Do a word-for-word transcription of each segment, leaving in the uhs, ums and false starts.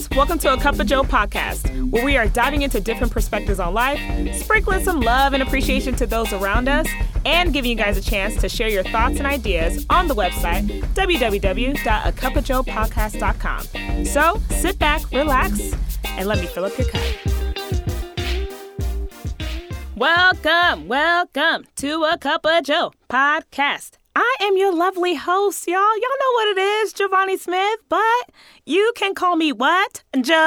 guys, welcome to A Cup of Joe podcast, where we are diving into different perspectives on life, sprinkling some love and appreciation to those around us, and giving you guys a chance to share your thoughts and ideas on the website, w w w dot a cup of joe podcast dot com. So sit back, relax, and let me fill up your cup. Welcome, welcome to A Cup of Joe podcast. I am your lovely host, y'all. Y'all know what it is, Giovanni Smith, but you can call me what?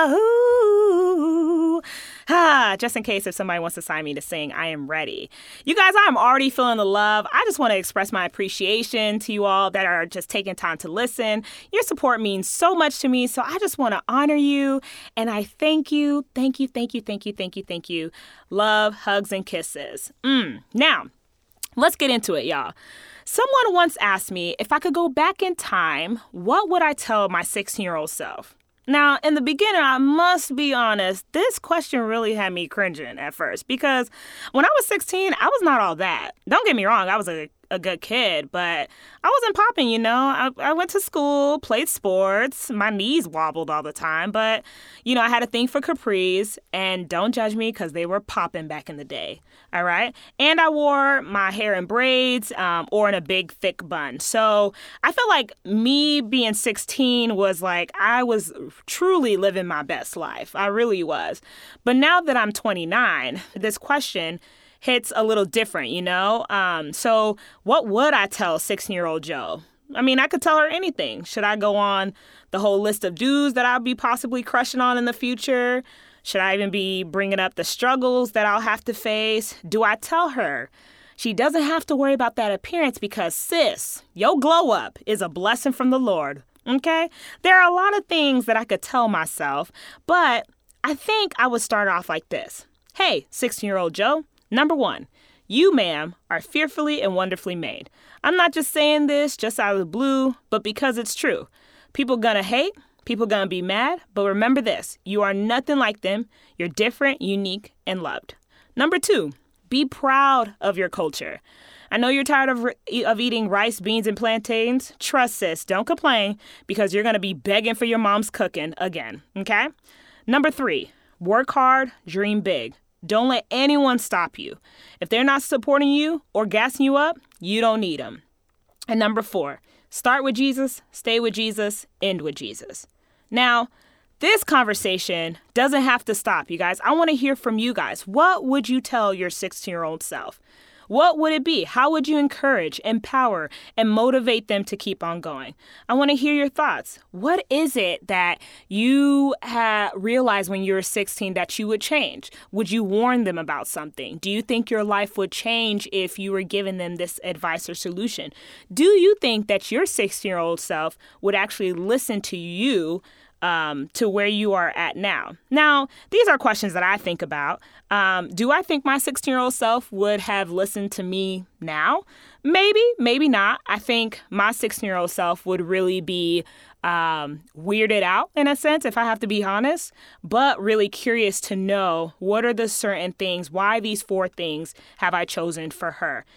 Joe. Ah, just in case if somebody wants to sign me to sing, I am ready. You guys, I'm already feeling the love. I just want to express my appreciation to you all that are just taking time to listen. Your support means so much to me, so I just want to honor you, and I thank you, thank you, thank you, thank you, thank you, thank you. Love, hugs, and kisses. Mm. Now, let's get into it, y'all. Someone once asked me if I could go back in time, what would I tell my sixteen-year-old self? Now, in the beginning, I must be honest, this question really had me cringing at first because when I was sixteen, I was not all that. Don't get me wrong, I was a, a good kid, but I wasn't popping, you know. I, I went to school, played sports, my knees wobbled all the time, but, you know, I had a thing for capris, and don't judge me because they were popping back in the day, all right? And I wore my hair in braids um, or in a big, thick bun. So I felt like me being sixteen was like I was truly living my best life. I really was. But now that I'm twenty-nine, this question hits a little different, you know? Um, so what would I tell sixteen-year-old Joe? I mean, I could tell her anything. Should I go on the whole list of dudes that I'll be possibly crushing on in the future? Should I even be bringing up the struggles that I'll have to face? Do I tell her she doesn't have to worry about that appearance because, sis, your glow up is a blessing from the Lord, okay? There are a lot of things that I could tell myself, but I think I would start off like this. Hey, sixteen-year-old Joe, number one, you, ma'am, are fearfully and wonderfully made. I'm not just saying this just out of the blue, but because it's true. People gonna hate. People gonna be mad, but remember this, you are nothing like them. You're different, unique, and loved. Number two, be proud of your culture. I know you're tired of, of eating rice, beans, and plantains. Trust, sis, don't complain because you're gonna be begging for your mom's cooking again, okay? Number three, work hard, dream big. Don't let anyone stop you. If they're not supporting you or gassing you up, you don't need them. And number four, start with Jesus, stay with Jesus, end with Jesus. Now, this conversation doesn't have to stop, you guys. I want to hear from you guys. What would you tell your sixteen-year-old self? What would it be? How would you encourage, empower, and motivate them to keep on going? I want to hear your thoughts. What is it that you ha- realized when you were sixteen that you would change? Would you warn them about something? Do you think your life would change if you were giving them this advice or solution? Do you think that your sixteen-year-old self would actually listen to you Um, to where you are at now? Now, these are questions that I think about. Um, do I think my sixteen-year-old self would have listened to me now? Maybe, maybe not. I think my sixteen-year-old self would really be um, weirded out, in a sense, if I have to be honest, but really curious to know what are the certain things, why these four things have I chosen for her.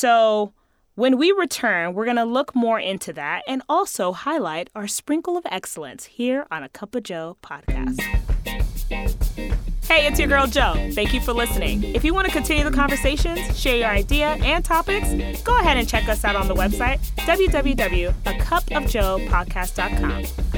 So when we return, we're going to look more into that and also highlight our sprinkle of excellence here on A Cup of Joe podcast. Hey, it's your girl Joe. Thank you for listening. If you want to continue the conversations, share your idea and topics, go ahead and check us out on the website, w w w dot a cup of joe podcast dot com.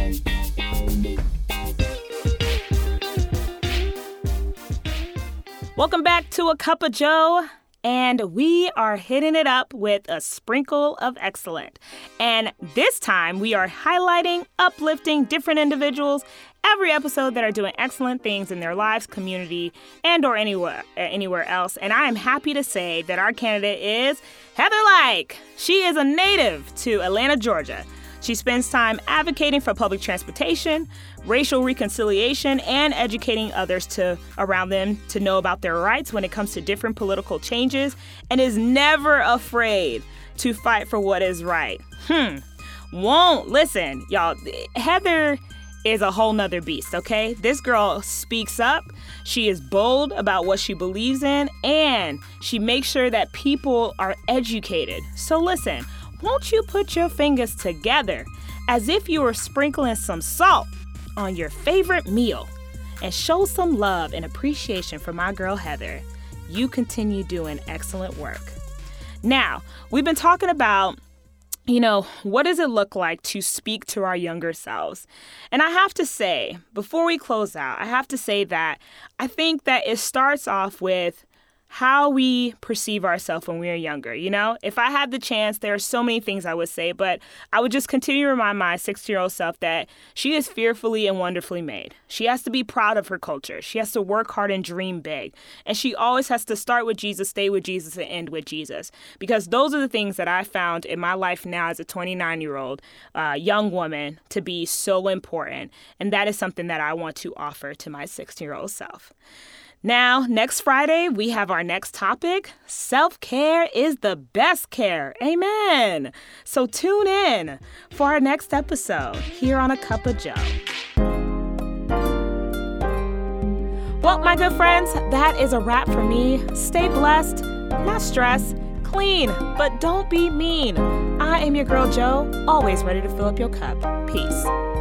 Welcome back to A Cup of Joe. And we are hitting it up with a sprinkle of excellent. And this time we are highlighting, uplifting different individuals every episode that are doing excellent things in their lives, community, and or anywhere anywhere else. And I am happy to say that our candidate is Heather Like. She is a native to Atlanta, Georgia. She spends time advocating for public transportation, racial reconciliation, and educating others to around them to know about their rights when it comes to different political changes, and is never afraid to fight for what is right. Hmm. Won't listen, y'all. Heather is a whole nother beast, okay? This girl speaks up. She is bold about what she believes in, and she makes sure that people are educated. So listen, won't you put your fingers together as if you were sprinkling some salt on your favorite meal and show some love and appreciation for my girl Heather, you continue doing excellent work. Now, we've been talking about, you know, what does it look like to speak to our younger selves? And I have to say, before we close out, I have to say that I think that it starts off with how we perceive ourselves when we are younger. You know, if I had the chance, there are so many things I would say, but I would just continue to remind my sixteen-year-old self that she is fearfully and wonderfully made. She has to be proud of her culture. She has to work hard and dream big. And she always has to start with Jesus, stay with Jesus, and end with Jesus. Because those are the things that I found in my life now as a twenty-nine-year-old uh, young woman to be so important. And that is something that I want to offer to my sixteen-year-old self. Now, next Friday, we have our next topic. Self-care is the best care. Amen. So tune in for our next episode here on A Cup of Joe. Well, my good friends, that is a wrap for me. Stay blessed, not stressed, clean, but don't be mean. I am your girl, Joe, always ready to fill up your cup. Peace.